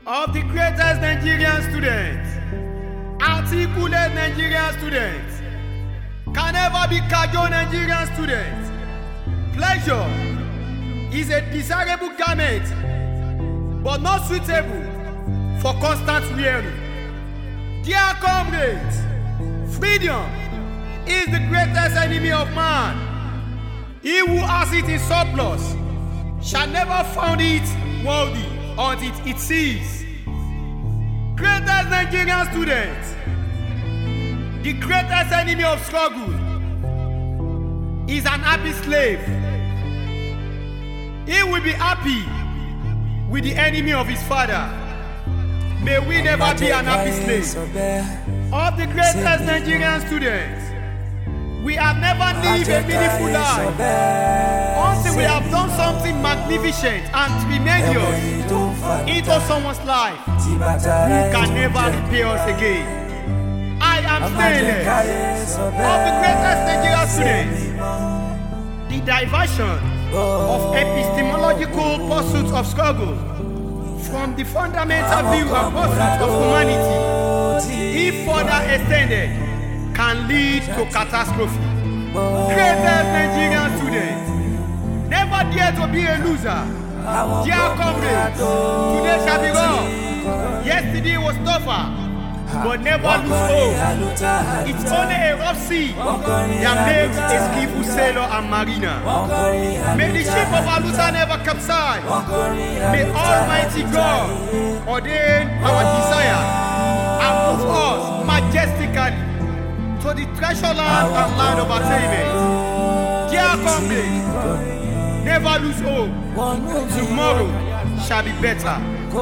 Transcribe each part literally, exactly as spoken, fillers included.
of the greatest Nigerian students, articulate Nigerian students, can never be casual Nigerian students. Pleasure is a desirable garment, but not suitable for constant wearing. Dear comrades, freedom is the greatest enemy of man. He who has it in surplus shall never find it worthy until it ceases. Greatest Nigerian students, the greatest enemy of struggle is an happy slave. He will be happy with the enemy of his father. May we never be an happy slave. Of the greatest Nigerian students, we have never lived a meaningful life until we have done something magnificent and tremendous into someone's life who can never repay us again. I am stainless. Of the greatest Nigerian students, the diversion of epistemological pursuits of struggle from the fundamental view and pursuit of humanity, if further extended, can lead to catastrophe. Greatest Nigerian students, never dare to be a loser. Dear comrades, today shall be wrong. Yesterday was tougher, but never lose hope. It's only a rough sea that makes a skillful sailor and mariner. May the ship of Aluta never capsize. May Almighty God ordain our desire and move us majestically to the treasure land and land of attainment. Dear comrades, never lose hope. Tomorrow shall be better.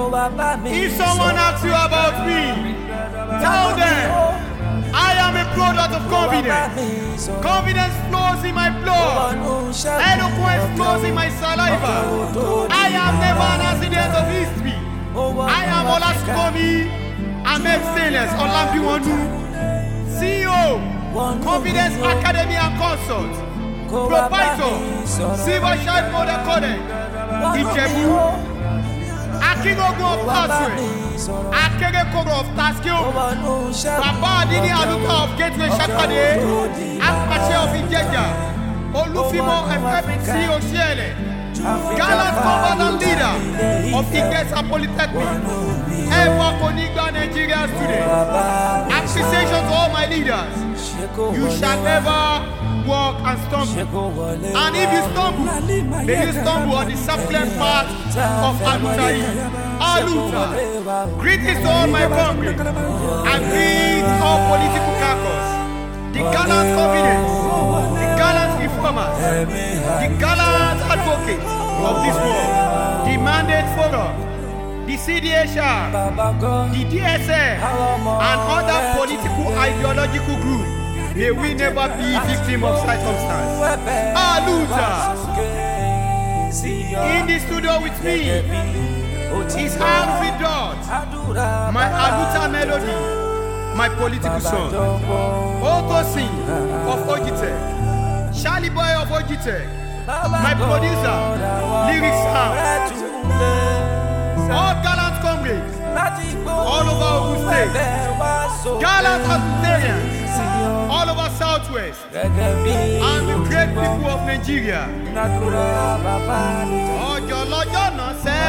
If someone asks you about me, tell them I am a product of confidence. Confidence flows in my blood. Eloquence flows in my saliva. I am never an accident of history. I am Olaskomi. I'm Stainless Olambiwonu, C E O, Confidence Academy and Consult, Proprietor, Silver Shine Model Codec, Ijebu, Akingogo of Passway, Akerekoro of Taskio, Baba Adini Aluka of Gateway Shakade, Akpache of Ijeja, Olufimo and C E O Shiele, Gallant combatant leader of Igesa Polytechnic, Ever Konigba Nigeria students. Appreciation to all my leaders. You shall never walk and stumble. And if you stumble, may you stumble on the serpent path of Aluta. Aluta. Greetings to all my comrades. I greet all political caucus, the gallant confidence, the gallant reformers, the gallant advocates of this world, the mandate forum, the C D H R, the D S L, and other political ideological groups. May we never be victim of circumstance. Aluta. In the studio with me is Alfred Dot, my Aluta melody, my political son. Otto Singh of Ogitek, Charlie Boy of Ogitek, my producer, Lyrics Sound. All gallant comrades, all over Ogun State, gallant Athenians, all over Southwest, and the great people of Nigeria. Ojo lojo no se,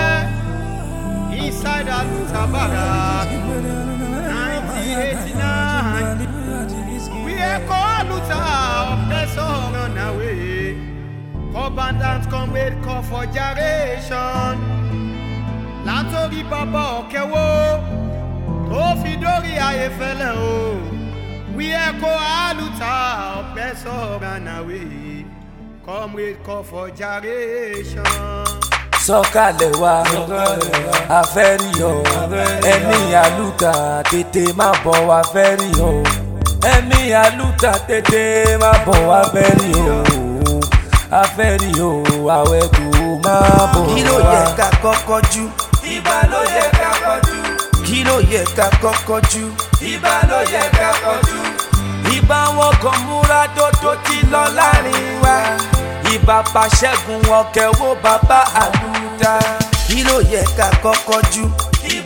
inside Aluta Barak, nineteen eighty-nine. We echo Aluta of the song on our way. Commandant comrade call for generation. Lantori Baba Okewo, Tofidori Ayefele o. We echo Aluta of the song on our way. Comrade call for generation. Sọ̀kalẹ̀ wá afẹ́rí o, ẹ̀mí Aluta tètè má bọ̀ wá fẹ́rí o, ẹ̀mí Aluta tètè má bọ̀ wá fẹ́rí o, afẹ́rí o, àwẹ̀ kò má bọ̀ wá. Kí ló yẹ ká kọ́kọ́ jú? Ìbà ló yẹ ká kọjú. Kí ló yẹ ká kọ́kọ́ jú? Ìbà ló yẹ ká kọjú. Ìbà wọn kan múra dòdò tí lọ láàrin wa. Ìbà Ṣẹ́gun Ọ̀kẹ́wò bàbá Aluta. Kí ló yẹ ká kọ́kọ́ jú? Kí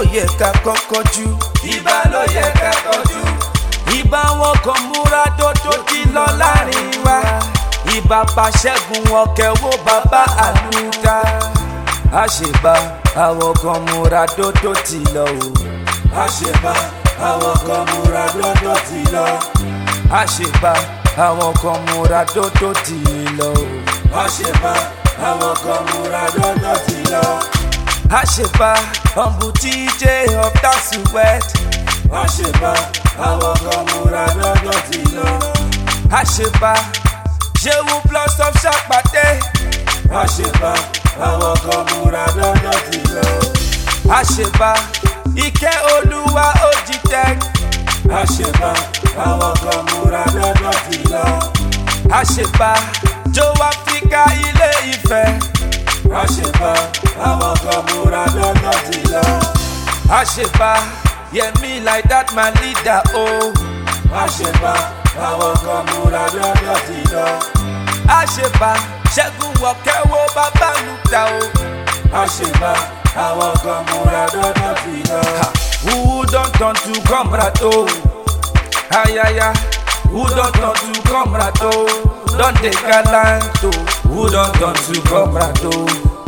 yẹ ká kọ́kọ́ jú. Ìbà ló yẹ ká kọjú. Ìbà wọn kan múra dódó tí lọ láàrin wa. Ìbà Pàṣẹ́gun ọ̀kẹ́wò bàbá àlùkà. Àṣebà àwọn kan múra dódó tí lọ o. Àṣebà àwọn kan múra dódó tí lọ. Àṣebà àwọn kan múra dódó tí lọ o. Àṣebà àwọn kan múra dódó tí lọ. Àṣebà humble T J of Tasuwet. Àṣebà àwọn kan múra dódó tí lọ. Àṣebà Ṣéwù plus of Ṣàpàtẹ. Àṣebà àwọn kan múra dódó tí lọ. Àṣebà Ike Olúwa Ojitech. Àṣebà àwọn kan múra dódó tí lọ. Àṣebà Joe Africa Ilé Ifẹ̀. Àṣebà àwọn kan múra dódó tí lọ. Àṣebà Yẹmi like that my leader o. Àṣebà àwọn kan múra dódó tí lọ. Àṣebà Ṣẹ́gun ọ̀kẹ́wò bàbá lùtà o. Àṣebà àwọn kan múra dódó tí lọ. Who don turn to comrade o? Ayaya. Who don turn to comrade o? Don dey gallant o. Who don turn to comrade o?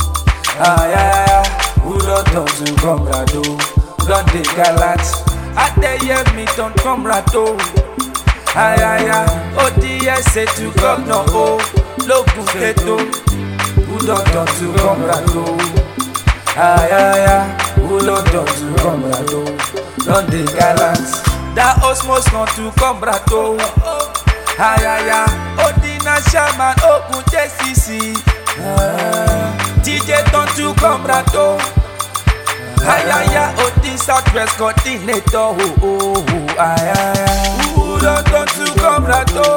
Ayaya. Who don turn to comrade o? Don dey gallant. Adeyemi turn comrade o. Ayaya. O D S A to governor o. Logun State o. Who don turn to comrade o? Ayaya. Who don turn to comrade o? Don dey gallant. That Osmos turn to comrade o. Ayaya. Odina Shaman Ogun J C C. T J turn to comrade o. Ayaya. Odi Southwest coordinator o. Oh, oh, ayaya. Who don turn to comrade o?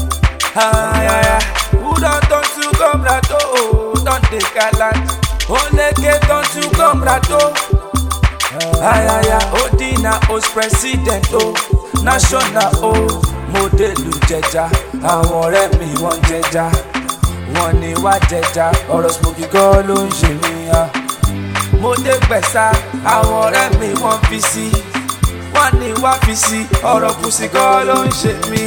Ayaya. Who don turn to comrade o? Don dey gallant. Oleke turn to comrade o. Ayaya. Odina host president o. National o. Modelu jẹja. Àwọn ọ̀rẹ́ mi wọ́n jẹja. Wọ́n ní wá jẹja. Ọ̀rọ̀ Smoky God ló ń ṣe mí ya. Mo dé gbẹ̀sà. Àwọn ọ̀rẹ́ mi wọ́n fi sí. Wọ́n ní wá fi sí. Ọ̀rọ̀ Pussy God ló ń ṣe mí.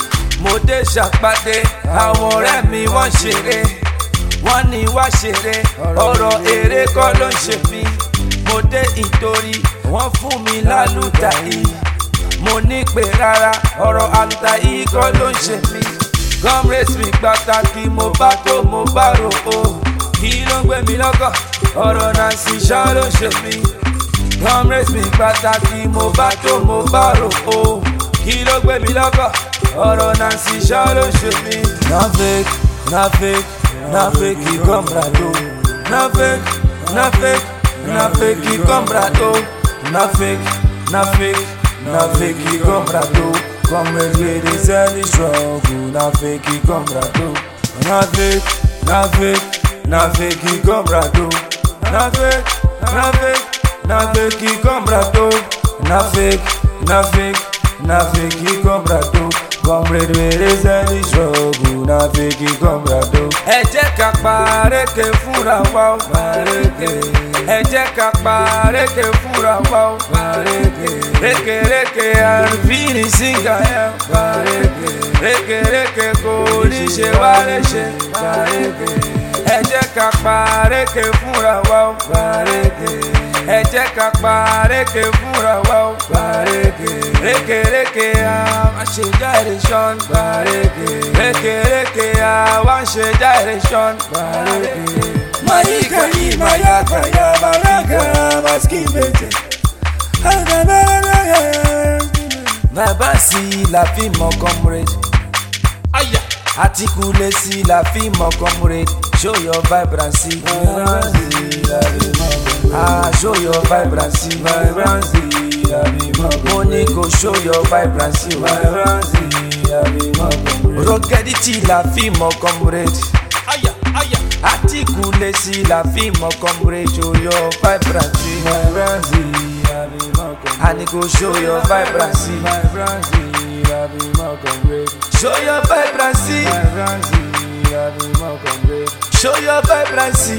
Mo dé Ṣàpàdé. Àwọn ọ̀rẹ́ mi wọ́n ṣeré. Wọ́n ní wá ṣeré. Ọ̀rọ̀ èrè kọ́ ló ń ṣe mí. Mo dé Ìtorí. Wọ́n fún mi lálùtà yìí. Mo ní pé rárá. Ọ̀rọ̀ àlùtà yìí kọ́ ló ń ṣe mí. Comrades mi pàtàkì. Mo bá tó mo bá rò ó. Kí ló ń gbé mi lọ́kàn? Ọ̀rọ̀ Nancy Shaw ló ń ṣe mí. Comrades mi pàtàkì. Mo bá tó mo bá rò ó. Kí ló gbé mi lọ́kàn? Ọ̀rọ̀ Nancy Shaw ló ń ṣe mí. Na fake, na fake, na fake he comrade o. Na fake, na fake, na fake he comrade o. Na fake, na fake, na fake he comrade o. Comrade wey dey sell the struggle. Na fake he comrade o. Na fake, na fake, na fake he comrade o. Na fake, na fake, na fake he comrade o. Na fake, na fake, na fake he comrade o. Comrade wey dey sell the struggle. Na fake he comrade o. Ẹ jẹ́ ká pareke fúnra wa o. Pareke. Ẹ jẹ́ ká pareke fúnra wa o. Pareke. Reke reke àrùfíìnì síngà ẹ̀. Pareke. Reke reke kò ní ṣe wá léṣe. Pareke. Ẹ jẹ́ ká pareke fúnra wa o. Pareke. Ẹ jẹ́ ká pareke fúnra wa o. Pareke. Reke reke àwa ṣe gyration. Pareke. Reke reke àwa ṣe gyration. Pareke. Mayika yi mayaka ya baraka maskimete. Vibrancy la fi mọ comrade. Aya. Articulate la fi mọ comrade. Show your vibrancy. Vibrancy la fi mọ comrade. Ah, show your vibrancy. Vibrancy la fi mọ comrade. Money go show your vibrancy. Vibrancy la fi mọ comrade. Rocketity la fi mọ comrade. Aya, aya. Articulate la fi mọ comrade. Show your vibrancy. Vibrancy la fi mọ comrade. And it go show your vibrancy. Vibrancy la fi mọ comrade. Show your vibrancy. Vibrancy la fi mọ comrade. show your vibrancy.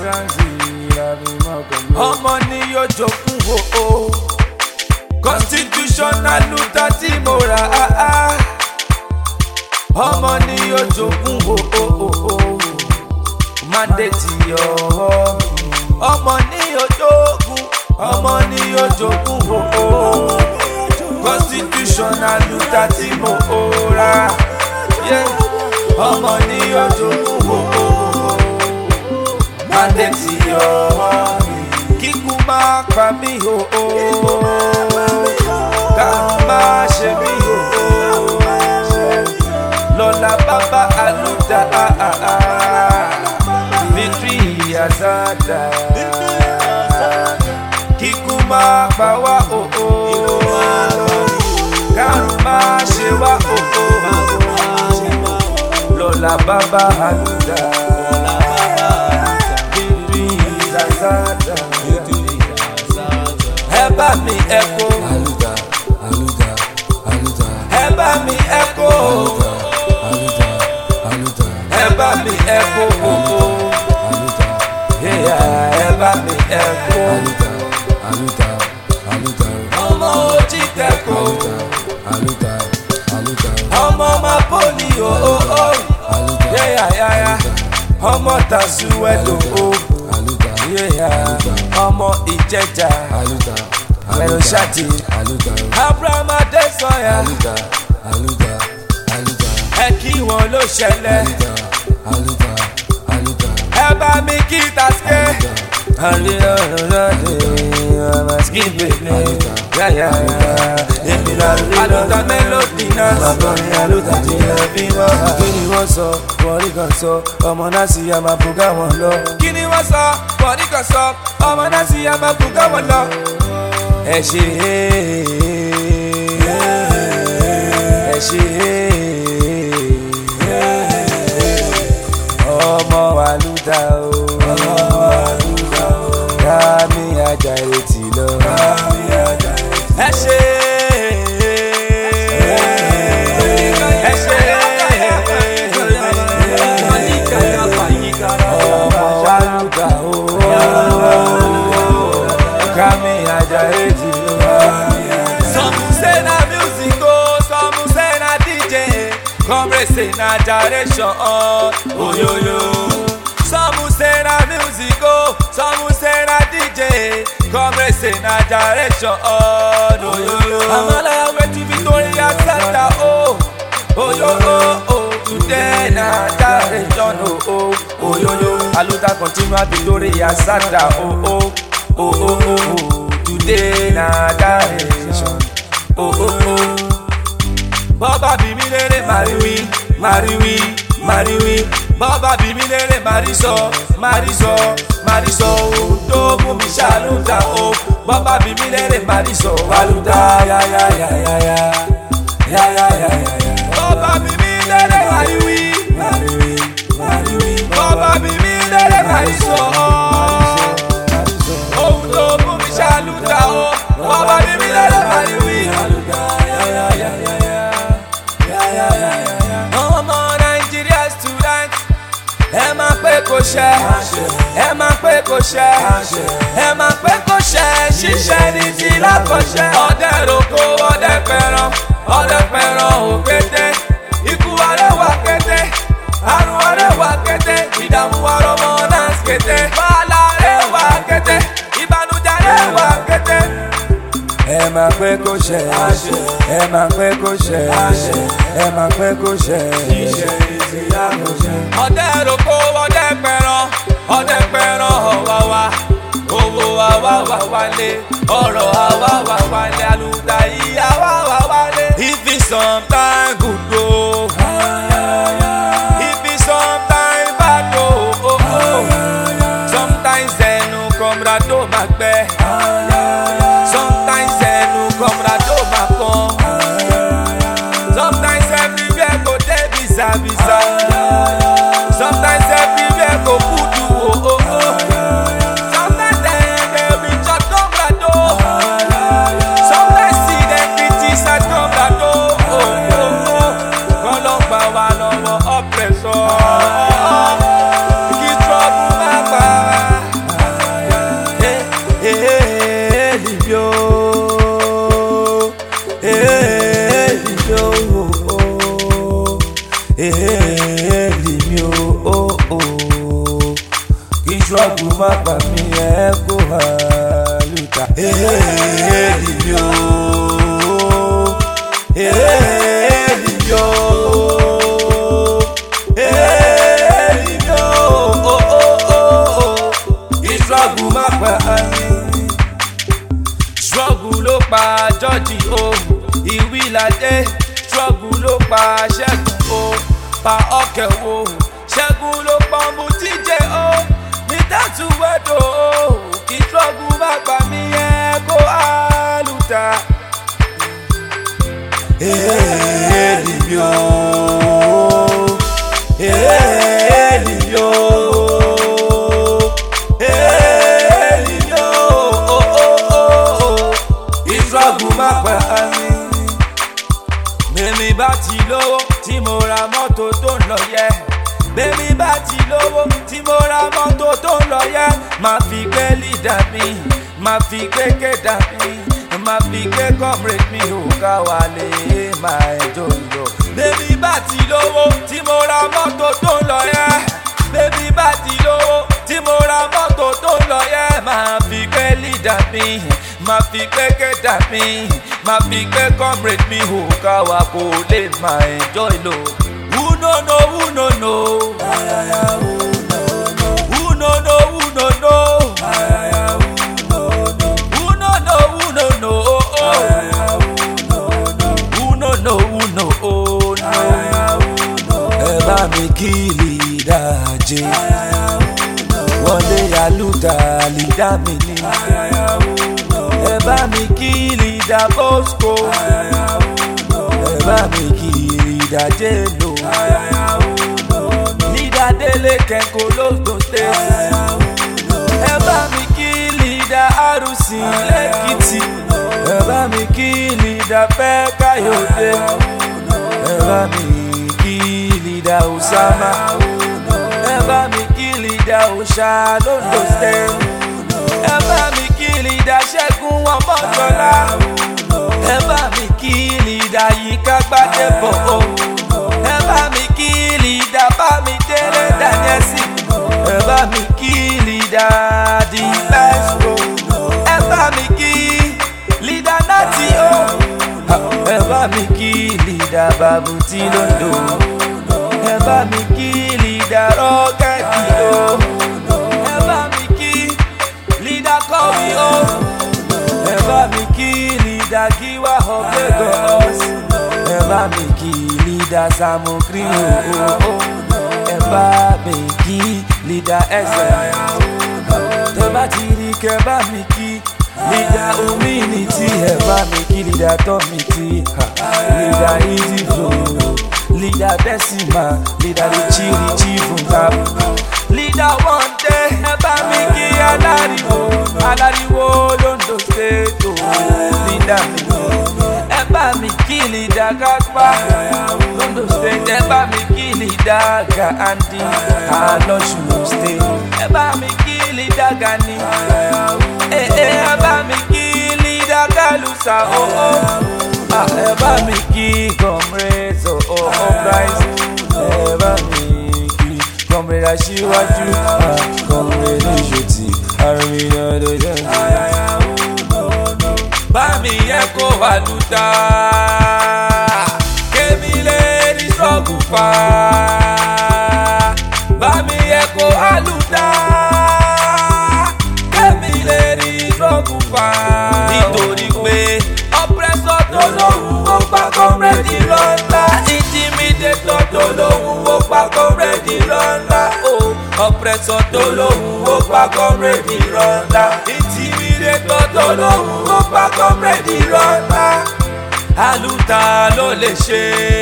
ọmọ ni yóò jogún o o. constitutional luther tí mo rà á á. ọmọ ni yóò jogún o o o o. mandate ọwọ́ mi. ọmọ ni yóò jogún. ọmọ ni yóò jogún o o. constitutional luther tí mo rà. ọmọ ni yóò jogún o o. mandate ọwọ́ mi. kíkú máa pa mí o o. káwọn máa ṣe mí o o. lọ́la bàbá àlùdà victory àzàdà. kíkú máa pa wá o o. káwọn máa ṣe wá o o. lọ́la bàbá àlùdà. ẹ bá mi ẹ̀kọ́. Aluda, aluda, aluda. ẹ bá mi ẹ̀kọ́. Aluda, aluda, ẹ bá mi ẹ̀kọ́. aluda, ẹ bá mi ẹ̀kọ́. aluda, aluda, aluda. ọmọ ojì tẹ̀kọ́. Aluda, aluda, ọmọ máa pọ́lì o o o. aluda, ọmọ tàṣùwẹ̀dọ̀ o. aluda, ọmọ ìjẹjà. aluda, pẹ̀lú ṣáàtì. aluda, abraham adesanya. aluda, aluda, aluda, ẹ kí wọn ló ṣẹlẹ̀. aluda, aluda, ẹ bá mi kí Taske. aluda, aluda melody náà. aluda ti lẹ bí wọn. kí ni wọ́n sọ wọ́n rí kan sọ ọmọ náà sì yà máa bùgá wọn lọ. kí ni wọ́n sọ bọ̀dí kan sọ ọmọ náà sì yà máa bùgá wọn lọ. ẹ ṣe ẹ ṣe ọmọ àlùdà o Kàmí Àjàyí ti lọ. ẹ ṣe ẹ ṣe ọmọ àlùdà o Kàmí Àjàyí ti lọ. some say na music o some say na D J comrade say na generation oyoyo. some say na music o some say na D J comrade say na generation oyoyo. Amala wetin Victoria Center o oyoyo o today na generation o oyoyo. Aluda continue Victoria Center o o o o o today na direction o o o. bọ́bá bí mi lérè màríwí màríwí màríwí bọ́bá bí mi lérè màrísọ màrísọ màrísọ ohun tó mú mi ṣàlùdà o bọ́bá bí mi lérè màrísọ àlùdà yáyáyáyáyá yáyáyáyáyá. bọ́bá bí mi lérè màríwí Màríwí màríwí bọ́bá bí mi lérè màrísọ ohun tó mú mi ṣàlùdà o bọ́bá bí mi lérè màríwí. ọmọ Nàìjíríà student ẹ máa pé kò ṣe ẹ máa pé kò ṣe ẹ máa pé kò ṣe ṣiṣẹ́ ní ti lákọ̀ṣẹ́. ọdẹ roko ọdẹ pẹran ọdẹ pẹran òkété ikú arẹwà kété àrùn arẹwà kété ìdààmú arọmọ náà kété wàhálà arẹwà kété ìbànújẹ́ arẹwà kété. ẹ máa pé kó ṣe ẹ máa pé kó ṣe ẹ máa pé kó ṣe. ọdẹ roko ọdẹ pẹran ọdẹ pẹran ọwà wa owó àwa wà wálé ọrọ̀ àwa wà wálé àlùdà yìí àwa wà wálé. if it sometime good o if it sometime bad o sometimes ẹnu kọmrado máa gbẹ sometimes ẹnu kọmrado máa kàn sometimes everywhere go dey bisa-bisa sometimes everywhere go kudu o o o sometimes dem dey reach out kọmrado sometimes see dem criticize kọmrado o o o kọlọ́pàá wà lọ́wọ́ oppressor kí struggle má pa mí ẹ kó àlùtà. Èèlì mi o, èèlì mi o, èèlì mi o, struggle má pa mí. Struggle ló pa George o, Ìwíládé. Struggle ló pa Ṣẹ́gun o, pa ọkẹ́ o. Ṣẹ́gun ló pa Mutije o, mi tàtú wẹ́dọ̀ o. Kí struggle má pa mí ẹ kó àlùtà. Èèlì mi o, èèlì mi o, èèlì mi o. Kí struggle má pa mí. Bẹ́mi bá ti lówó tí mo ra mọ́tò tó ń lọ yẹ. Bẹ́mi bá ti lówó tí mo ra mọ́tò tó ń lọ yẹ. Máa fi gbé lídà mi, máa fi gbé kéda mi, máa fi gbé comrade mi ò ká wà lè máa ẹjọ́ ìlọ. Bẹ́mi bá ti lówó tí mo ra mọ́tò tó ń lọ yẹ. Bẹ́mi bá ti lówó tí mo ra mọ́tò tó ń lọ yẹ. Máa fi gbé lídà mi, máa fi gbé kéda mi, máa fi gbé comrade mi ò ká wà kó lè máa ẹjọ́ ìlọ. Who no know, who no know? Who no know, who no know? Who no know, who no know? Who no know, who no know? Ẹ bá mi kí lídà jẹ́, Wọlé Àlùtà lídà mi ni. Ẹ bá mi kí lídà Bosco, ẹ bá mi kí lídà Jello, lídà Délé Kẹ́ńkó l'Ondo State. Ẹ bá mi kí lídà Arúsì l'Èkìtì, ẹ bá mi kí lídà Fẹ́ Káyọ̀dé, ẹ bá mi kí lídà Osama, ẹ bá mi kí lídà Òòṣà l'Ondo State. Ẹ bá mi kí lídà Ṣẹ́gun Ọmọ́tọ́lá, ẹ bá mi kí lídà Yínká Gbádébọ̀ o. Ẹ bá mi kí lídà Bámidélé Danielsi, ẹ bá mi kí lídà The Best o. Ẹ bá mi kí lídà Nati o. Ẹ bá mi kí lídà Babuti l'Ondo, ẹ bá mi kí lídà Rọ́kẹ́tì o. Ẹ bá mi kí lídà Kọ́wí o. Ẹ bá mi kí lídà Gíwá of Lagos, ẹ bá mi kí lídà Samokri o. Ẹ bá mi kí lídà ẹsẹ̀, tẹ bá ti rí kẹ bá mi kí lídà Humility. Ẹ bá mi kí lídà Tomiti, lídà Easy Flow, lídà Decima, lídà Richie Richie Funtab, lídà One Day. Ẹ bá mi kí Aláriwo, Aláriwo l'Ondo State o, lídà mi. Ẹ bá mi kí lídà Kápá l'Ondo State. Ẹ bá mi kí lídà Gandhi l'Ọ̀ṣun State. Ẹ bá mi kí lídà Gani. Ẹ bá mi kí lídà Kálùsà o. Ẹ bá mi kí comrades o Christ. Ẹ bá mi kí comrade Aṣíwájú, comrade Ìṣòtì, Arúgbó ọdún jẹ́. Bá mi yẹ kó àlùtà, kémi lè rí struggle fa. Bá mi yẹ kó àlùtà, kémi lè rí struggle fa. Nítorí pé oppressor tó lóhùn ó pa comrade lọ́la. Intimidator tó lóhùn ó pa comrade lọ́la. Oppressor tó lóhùn ó pa comrade lọ́la. Intimidator tó lóhùn ó pa comrade lọ́la. Àlùtà ló lè ṣe,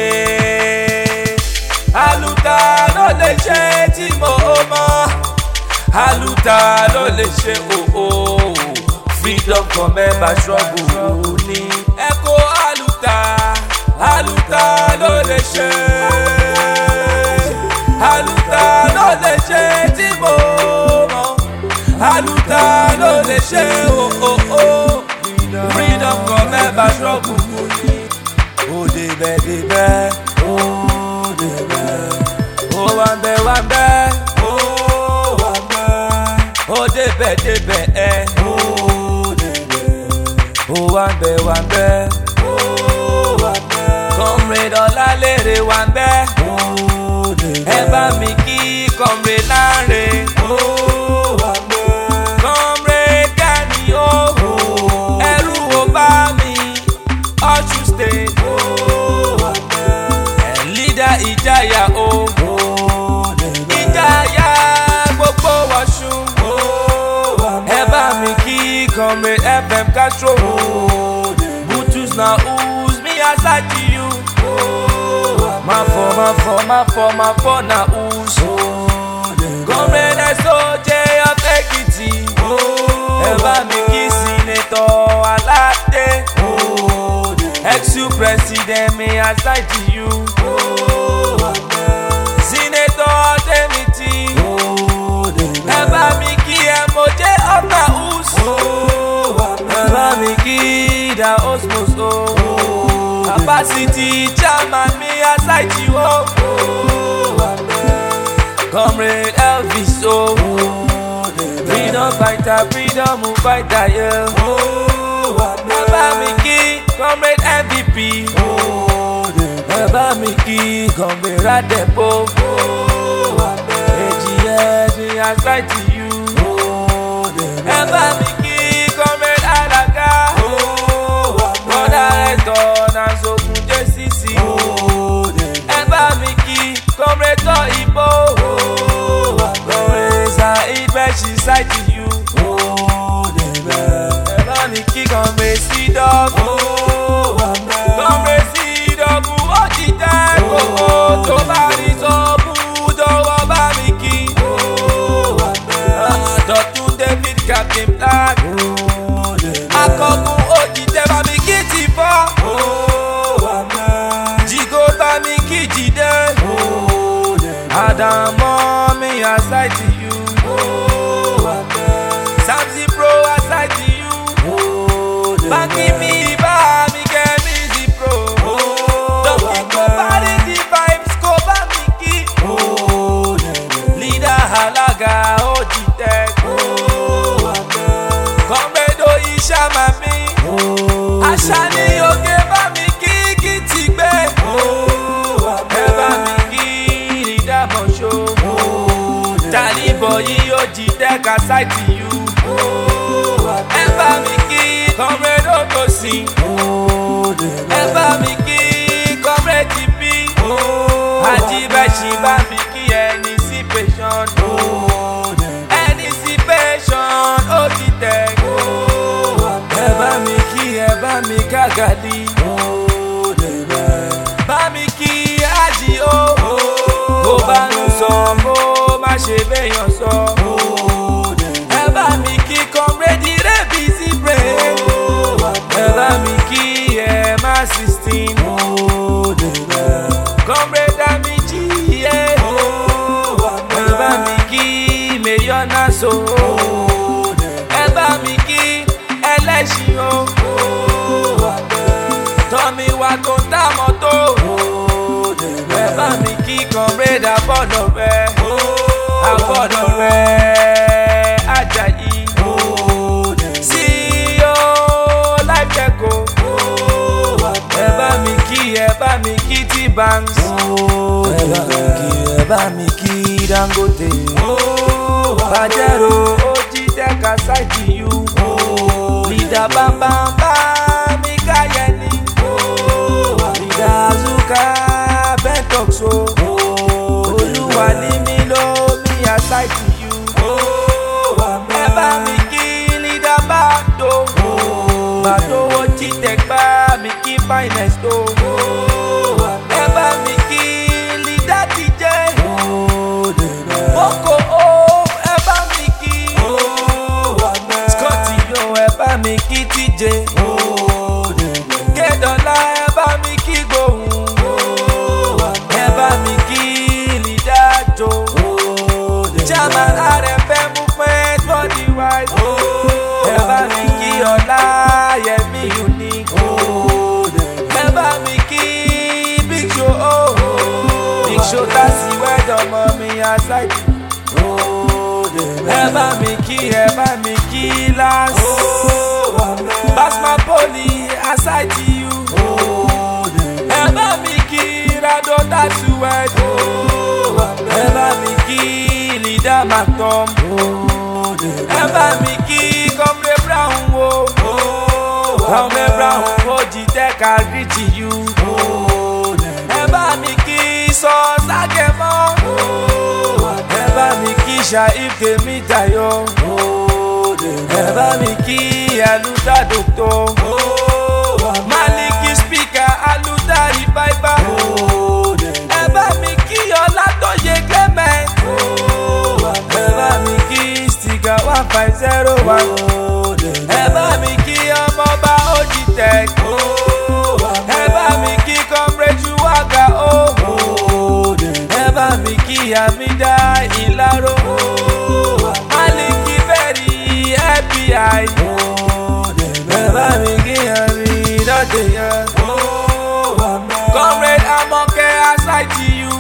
àlùtà ló lè ṣe tí mo mọ̀. Àlùtà ló lè ṣe òó. Freedom for member struggle ni. Ẹ kó àlùtà, àlùtà ló lè ṣe, àlùtà ló lè ṣe tí mo mọ̀. Àlùtà ló lè ṣe òó. Freedom for member struggle ni. Ó débẹ̀ débẹ̀, ó débẹ̀, ó wà ń bẹ̀ wà ń bẹ̀, ó wà ń bẹ̀. débẹ̀ débẹ̀ ẹ. ó wà ń bẹ̀ wà ń bẹ̀. Comrade Ọlálérè wà ń bẹ̀. ẹ bá mi kí Comrade Lanre. Comrade Gani o. ẹrú o bá mi Ọ̀ṣun State. Leader Ìjàyà o. Ìjàyà gbogbo Ọ̀ṣun. ẹ bá mi kí Comrade F M Castro. Butus na who's me aside to you. Ma fọ ma fọ ma fọ ma fọ na who's. Comrade S O J of Ekiti. ẹ bá mi kí Senator Alade. Ex-President me aside to you. Senator Demiti. ẹ bá mi kí M O J of na who's. ẹ bá mi kí da Osmos o. Capacity chairman me aside to you. Comrade Elvis o. Freedom fighter, freedom fighter, yeah. ẹ bá mi kí Comrade M V P. ẹ bá mi kí Comrade Radepo. èjì ẹ̀dín aside to you. ẹ bá mi kí Comrade Alaga. Director Nazogun J C C. ẹ bá mi kí Comrade Toyibo. Comrade Saheed Bashir side to you. ẹ bá mi kí Comrade C-Dog. Comrade C-Dog ó ti tẹ́ kókó tó bá rí sọ́ọ̀bù dọ́wọ́ bá mi kí. Dọ̀tun David Captain Plan. Akọgun ó ti tẹ́ bá mi kí ti fọ́. Jigo bá mi kí Jide. Adamọ mi aside to you. Samson Pro aside to you. Báńkì mi bá mi kẹ́ mi zi pro. Dọ̀kì kò bá rí di vibes kò bá mi kí. Leader Alaga ó ti tẹ́. Comrade Oyishama mi. Àṣà ni oge bá mi kí kí ti gbé. ẹ bá mi kí Ìdámọ̀ṣó. Tàlíbọ̀ yìí ó jí dẹ́ka side to you. ẹ bá mi kí Comrade Otosin. ẹ bá mi kí Comrade T P. Ajibeshi bá mi kí Anticipation. Anticipation ó ti tẹ̀. ẹ bá mi kí ẹ bá mi kágàdí. bá mi kí Aji o. kó bá nu sọ kó má ṣe béèyàn sọ. ẹ bá mi kí Comrade Rebisi Brain. ẹ bá mi kí Emma sixteen. Comrade Amiji. ẹ bá mi kí Mayor Naso. ẹ bá mi kí Ẹlẹ́ṣin o. Tọ́mi wa tó ń ta mọ́tò. ẹ bá mi kí Comrade Abọ́dọ̀rẹ́. Abọ́dọ̀rẹ́ Ajayi. C E O Life Deco. ẹ bá mi kí ẹ bá mi kí T-Banks. ẹ bá mi kí ẹ bá mi kí Dangote. Pajero ó jí dẹ́ka side to you. Leader Bambamba mi Káyẹ̀ni. Leader Azuka Bentoxo. Olúwa ní mi ló mi aside to you. ẹ bá mi kí Leader Bado. Bado ó jí dẹ́gbà mi kí Finest o. ẹ bá mi kí Leader T J. Boko o ẹ bá mi kí. Scotty yo ẹ bá mi kí T J. Kédọ̀lá ẹ bá mi kí Gbohùn. ẹ bá mi kí Leader Joe. Chairman R F M movement for the right. ẹ bá mi kí Ọláyẹmí Unique. ẹ bá mi ẹ bá mi kí ẹ bá mi kí last. Pass my poly aside to you. Ẹ bá mi kí Rado Tatuwed. Ẹ bá mi kí Leader Mactom. Ẹ bá mi kí Comrade Brown wo. Comrade Brown wo Jitech agree to you. Ẹ bá mi kí Sọ́sàgẹ̀mọ́. Ẹ bá mi kí Shaif Temitayo. Ẹ bá mi kí Aluta Doctor. Maliki Speaker Aluta Revival. Ẹ bá mi kí Ọlátòyè Clement. Ẹ bá mi kí Sticker one five zero one. Ẹ bá mi kí ọmọọba Ojitech. Ẹ bá mi kí Comrade Juwaga o. Ẹ bá mi kí Amida Ilaro. Maliki Berry F B I. Ẹ bá mi kí Amida Deya. Comrade Amoke aside to you.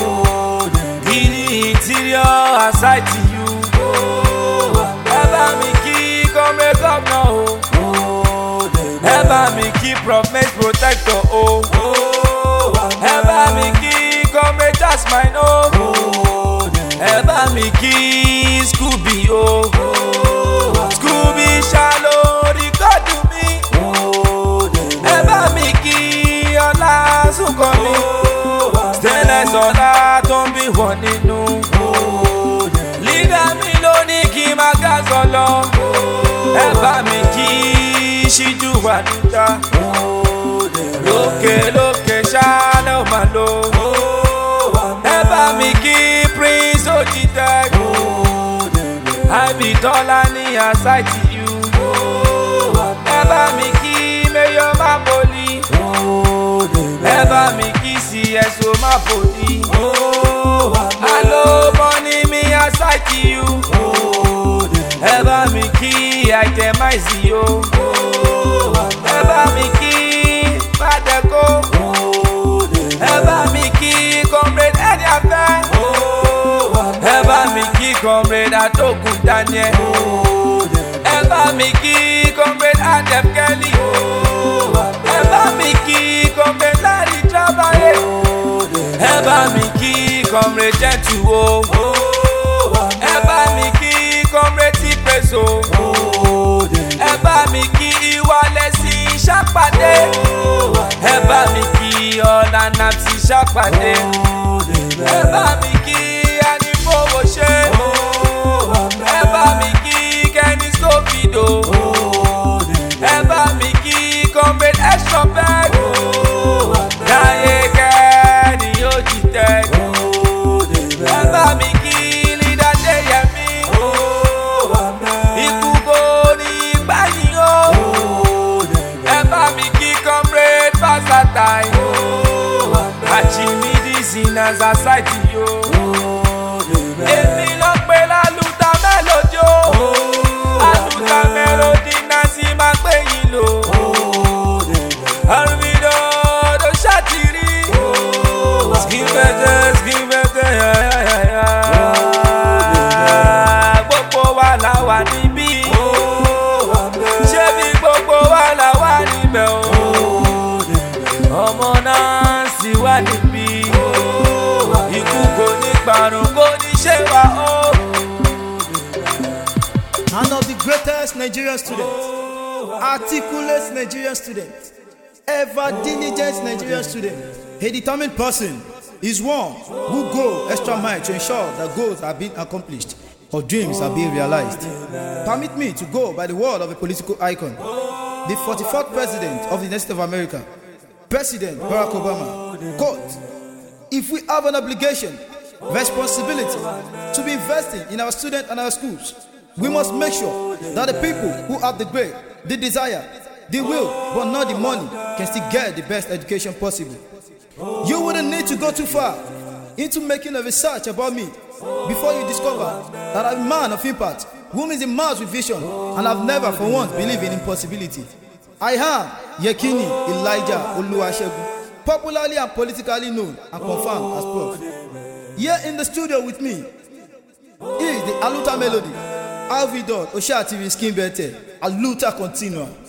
Gidi Interior aside to you. Ẹ bá mi kí Comrade Governor o. Ẹ bá mi kí Prophet Protector o. Ẹ bá mi kí Comrade Jasmine o. Ẹ bá mi kí Scooby o. Scooby Shallow rìkọ́dù mi. Ẹ bá mi kí Ọlá Súnkànmí. Stainless ọlá tó ń bí wọ́n nínú. Leader mi ló ní kí n máa gá sọlọ. Ẹ bá mi kí Ṣíjú Wàdúta. Lókè lókè ṣáálẹ̀ ò máa lò. Ẹ bá mi kí Prince Ojitech. Àbítọ́lá ní aside to you. Ẹ bá mi kí Mayor Mapoli. Ẹ bá mi kí C S O Mapoli. Alo money mi aside to you. Ẹ bá mi kí Itemize o. Ẹ bá mi kí Fadeko. Ẹ bá mi kí Comrade Ediafe. Ẹ bá mi kí Comrade Adogun Daniel. Ẹ bá mi kí Comrade Adem Kelly. Ẹ bá mi kí Comrade Larry Trabaye. Ẹ bá mi kí Comrade Gentle o. Ẹ bá mi kí Comrade Tipeso. Ẹ bá mi kí Iwalesi Ṣàpàdé. Ẹ bá mi kí Ọ̀lànàtì Ṣàpàdé. Ẹ bá mi kí Anifowóṣe. Ẹ bá mi kí Kenny Scofido. Ẹ bá mi kí Comrade Extrovert. Láyé Kenny Ojitech. Ẹ bá mi kí Leader Deyemi. Ikú kò ní gbàyìn o. Ẹ bá mi kí Comrade Versatile. Achimidi Sinners aside to you. Èmi ló pe l'Aluta Melody o. Aluta Melody náà sì máa pè yín lò. Arvido ló ṣàtìrí. Skibete skibete yayayaya. Gbogbo wa la wà níbí. Ṣé bí gbogbo wa la wà níbẹ̀ o? Ọmọ náà sì wà níbí. Ikú kò ní parun kò ní ṣe wá o. One of the greatest Nigerian students, articulate Nigerian student, ever diligent Nigerian student, a determined person, is one who go extra mile to ensure that goals are being accomplished or dreams are being realized. Permit me to go by the word of a political icon, the forty-fourth president of the United States of America, President Barack Obama. Quote, if we have an obligation, responsibility to be investing in our students and our schools, we must make sure that the people who have the great, the desire, the will, but not the money, can still get the best education possible. You wouldn't need to go too far into making a research about me before you discover that I'm a man of impact, whom is a man with vision, and I've never for once believed in impossibility. I am Yekini Elijah Oluwasegun, popularly and politically known and confirmed as Prof. Here in the studio with me, Here is the Aluta melody. Alvidon, Osha T V Skin Better, Aluta Continua.